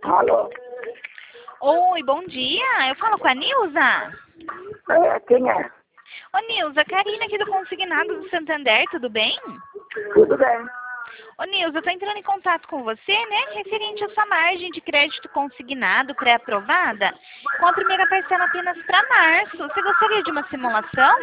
Alô? Oi, bom dia. Eu falo com a Nilza. Quem é? Ô, Nilza, Karina aqui do Consignado do Santander, tudo bem? Tudo bem. Ô, Nilza, eu tô entrando em contato com você, né, referente à sua margem de crédito consignado pré-aprovada, com a primeira parcela apenas para março. Você gostaria de uma simulação?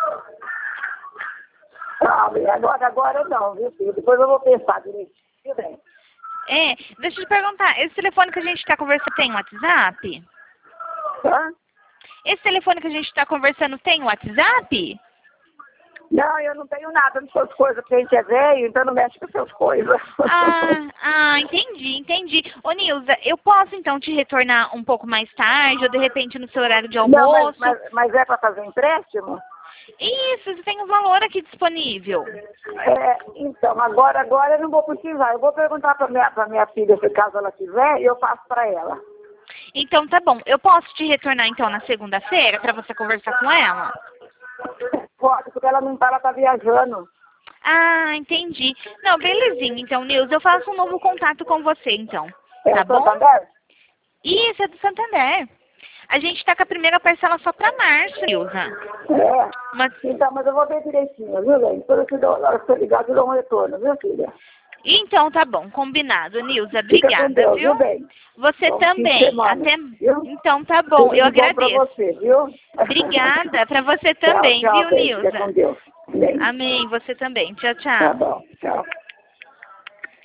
Agora não, viu, filho? Depois eu vou pensar direitinho. Tudo bem. Deixa eu te perguntar, esse telefone que a gente está conversando tem WhatsApp? Hã? Esse telefone que a gente está conversando tem WhatsApp? Não, eu não tenho nada nas suas coisas, porque a gente é velho, então não mexe com as suas coisas. Entendi. Ô, Nilza, eu posso então te retornar um pouco mais tarde, ou de repente no seu horário de Não, almoço? mas é para fazer empréstimo? Isso, você tem o valor aqui disponível. Então, agora eu não vou precisar. Eu vou perguntar para minha filha se caso ela quiser e eu passo para ela. Então tá bom. Eu posso te retornar então na segunda-feira para você conversar com ela? Pode, porque ela não tá, ela tá viajando. Entendi. Não, belezinha. Então, Nilza, eu faço um novo contato com você então. É Tá do bom? Santander? Isso, é do Santander. A gente tá com a primeira parcela só para março, Nilza. Então, mas eu vou ver direitinho, viu, Lene? Quando eu te dou, na hora que eu ligar, eu te dou um retorno, viu, filha? Então tá bom, combinado, Nilza. Fica com Obrigada, Deus, viu? bem? Você Bom também. fim de semana, viu? Então tá bom, Tudo eu de bom pra agradeço. você, viu? Obrigada, para você também, tchau, viu, bem. Fica Nilza? com Deus. Bem. Amém, você também. Tchau, Tá tchau. bom, tchau.